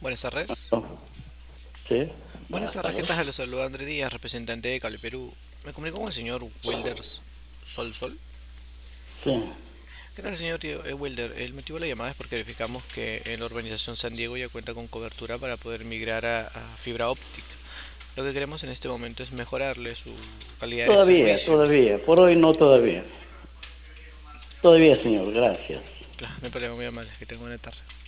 Buenas tardes. Sí, Buenas buenas tardes, ¿qué tardes. tal? Los saluda André Díaz, representante de Cali Perú. Me comunico con el señor Wilders Sol. Sí. ¿Qué tal, señor Wilder? El motivo de la llamada es porque verificamos que en la urbanización San Diego ya cuenta con cobertura para poder migrar a fibra óptica. Lo que queremos en este momento es mejorarle su calidad de Todavía, servicio. todavía. Por hoy no todavía. Todavía, señor. Gracias. Claro, no hay problema, muy amable. Que tenga buena tarde.